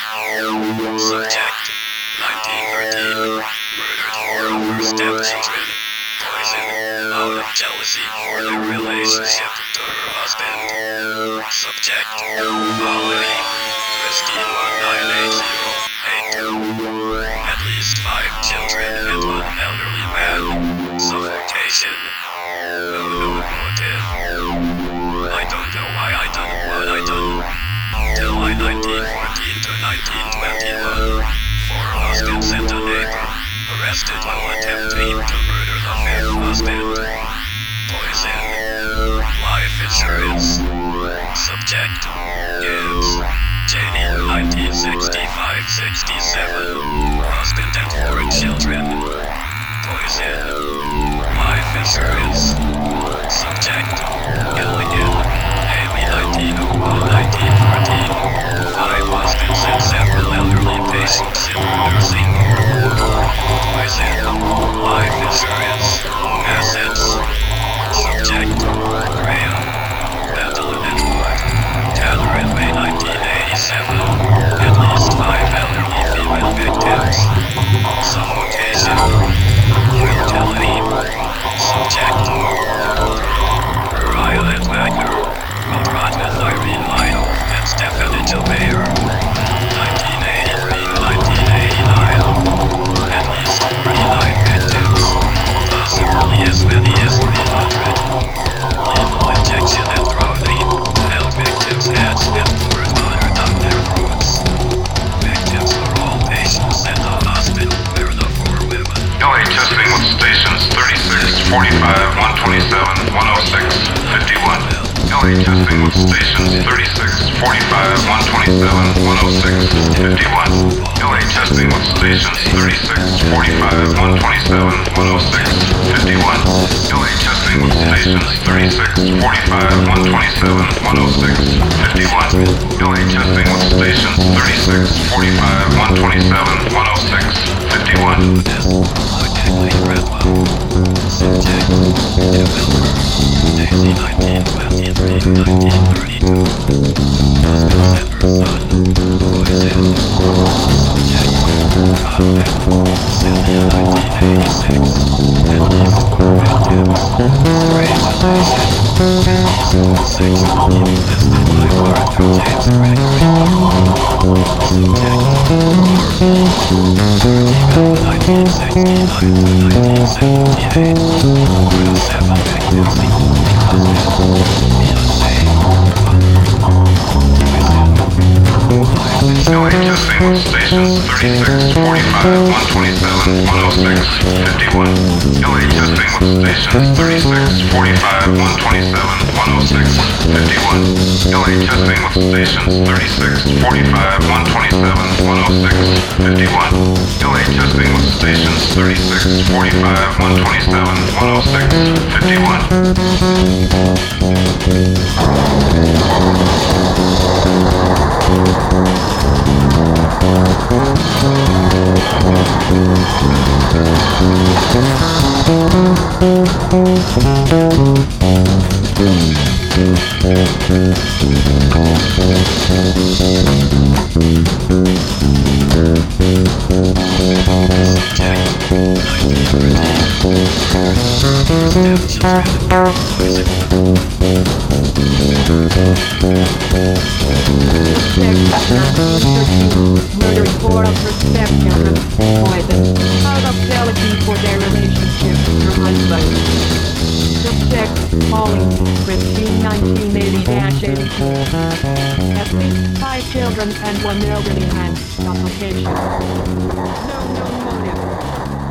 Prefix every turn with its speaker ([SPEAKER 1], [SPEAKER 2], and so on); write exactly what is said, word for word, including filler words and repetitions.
[SPEAKER 1] Subject nineteen thirteen. Murdered four of her stepchildren. Poison out of jealousy for their relationship to her husband. Subject Valerie Christine one nine eight zero eight two. At least five children and one elderly man. Suffocation. Unknown motive. I don't know why I done what I done. July nineteen fourteen to nineteen twenty-one. Four husbands and a neighbor arrested while attempting to murder the fifth husband. Poison. Life insurance. Subject Gibbs Janie nineteen sixty-five sixty-seven. Husband and four children. Poison. Life insurance. Subject Gilligan Amy nineteen oh one nineteen fourteen. Five husbands and several elderly patients in nursing home. Poison. Life insurance. Assets. Subject Graham Battle in Edgewood. Catherine May nineteen eighty-seven. At least five elderly female victims. Suffocation. Brutality. Subject Violet Wagner, Rodman Irene Lyle, and Stephanie Gilmayer. nineteen eighty-three to nineteen eighty-nine. At least thirty-nine victims. Possibly as many as three hundred. Lethal injection and drowning. Held victims' heads and poured water down their throats. Victims were all patients at the hospital where the four women.
[SPEAKER 2] L A testing with stations thirty-six, forty-five, one twenty-seven, one oh six, fifty-one. L A testing with stations thirty-six, forty-five, one twenty-seven, one oh six, fifty-one. L A testing with stations thirty-six, forty-five, one twenty-seven, one oh six, fifty-one. L A testing with stations thirty-six, forty-five, one twenty-seven, one oh six, fifty-one. L A testing with stations thirty-six, forty-five, one twenty-seven, one oh six, fifty-one.
[SPEAKER 1] Subject New Wilbur Daisy nineteen twenty-three to nineteen thirty-two. Husband and her son. Poison. Subject Convict Sylvia nineteen eighty-six. At least four victims. Grave Station. Sexual abuse listed by Arthur James Gregory. Subject Corby nineteen sixty-nine to nineteen seventy-eight. Four to seven victims including husband. Beyonce.
[SPEAKER 2] L A testing with stations thirty-six, forty-five, one twenty-seven, one oh six, fifty-one. L A testing with stations thirty-six, forty-five, one twenty-seven, one oh six, fifty-one. L A testing with stations thirty-six, forty-five, one twenty-seven, one oh six, fifty-one. L A testing with stations thirty-six, forty-five, one twenty-seven, one oh six, fifty-one.
[SPEAKER 3] Murdering four of her stepchildren, poison, out of jealousy for their relationship with her husband. Subject Pauline Christine nineteen eighty to eighty-two. At least five children and one elderly man. Suffocation. No known motive.